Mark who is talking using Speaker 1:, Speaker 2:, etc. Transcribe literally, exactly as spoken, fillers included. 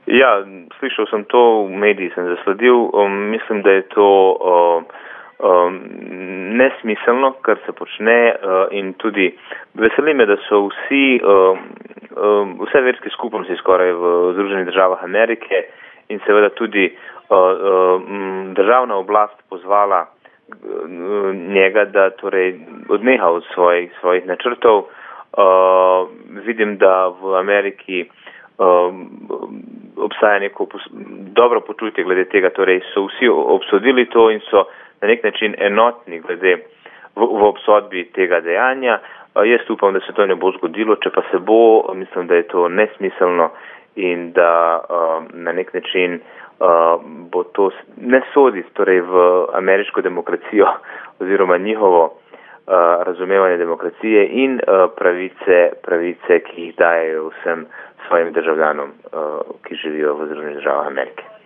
Speaker 1: Ja, slišal sem to, v mediji sem zasledil. Um, mislim, da je to um, um, nesmiselno, kar se počne uh, in tudi veseli me, da so vsi, um, um, vse verske skupnosti skoraj v Združenih državah Amerike in seveda tudi uh, um, državna oblast pozvala uh, njega, da torej odneha od svojih, svojih načrtov. Uh, vidim, da v Ameriki um, obstaja neko dobro počutje glede tega, torej so vsi obsodili to in so na nek način enotni glede v, v obsodbi tega dejanja. Uh, jaz upam, da se to ne bo zgodilo, če pa se bo, mislim, da je to nesmiselno in da uh, na nek način uh, bo to ne sodi torej v ameriško demokracijo oziroma njihovo Uh, razumevanje demokracije in uh, pravice, pravice, ki jih dajejo vsem svojim državljanom, uh, ki živijo v Združenih državah Amerike.